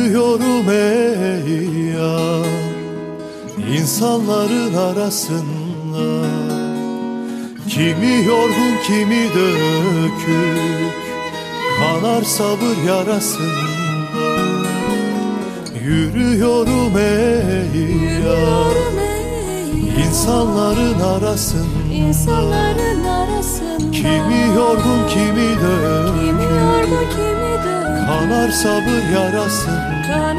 Yürüyorum ey yar, insanların arasında. Kimi yorgun kimi dökük, kanar sabır yarasında. Yürüyorum ey yar, insanların arasında. Kimi yorgun kimi dökük, kanar sabır yarasında.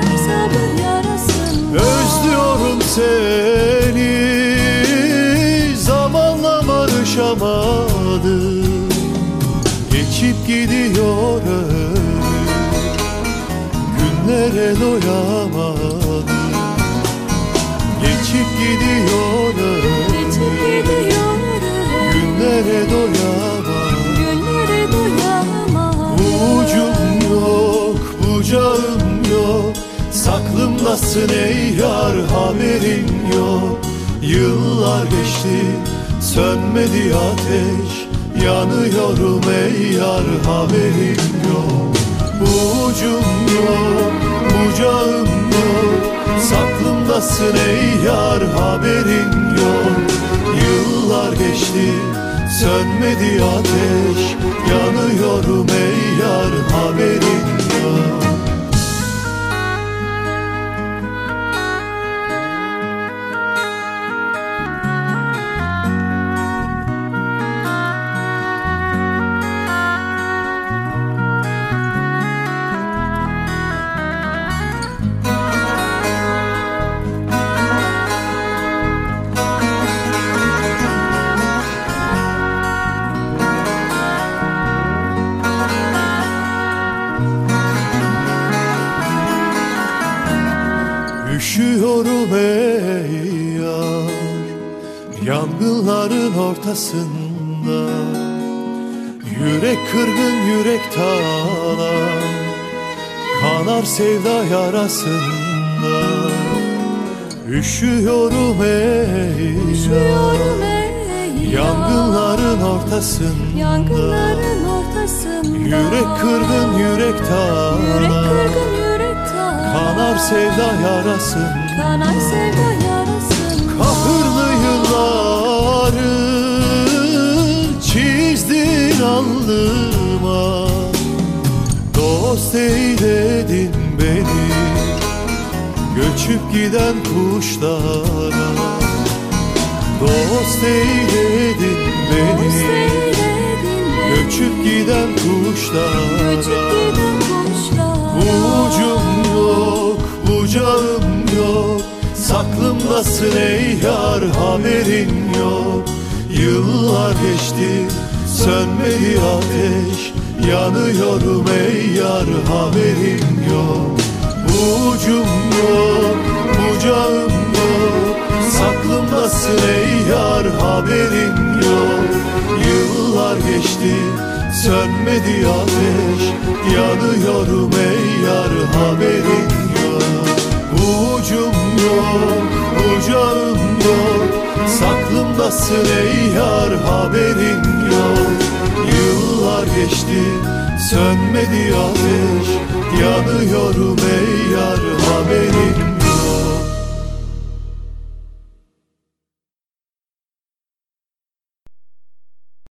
Özlüyorum seni, zamanla barışamadım. Geçip gidiyor ömür, günlere doyamadım. Geçip gidiyor ömür, günlere doyamadım. Ucum yok, bucağım yok, saklımdasın ey yar, haberin yok. Yıllar geçti, sönmedi ateş, yanıyorum ey yar, haberin yok. Ucum yok, bucağım yok, saklımdasın ey yar, haberin yok. Yıllar geçti, sönmedi ateş, yanıyorum ey yar, haberin yok. Üşüyorum ey yar, yangınların ortasında. Yürek kırgın yürek talan, kanar sevda yarasında. Üşüyorum ey yar, yangınların ortasında. Yürek kırgın yürek talan, kanar sevda yarasın. Kahırlı yılları çizdin alnıma, dost eyledin beni göçüp giden kuşlara. Dost eyledin beni göçüp giden kuşlara. Ucum yok, bucağım yok, saklımdasın ey yar, haberin yok. Yıllar geçti, sönmedi ateş, yanıyorum ey yar, haberin yok. Ucum yok, bucağım yok, saklımdasın ey yar, haberin yok. Yıllar geçti, sönmedi ateş, yanıyorum ey yar, haberin yok. Ucum yok, bucağım yok, saklımdasın ey yar, haberin yok. Yıllar geçti, sönmedi ateş, yanıyorum ey yar, haberin yok.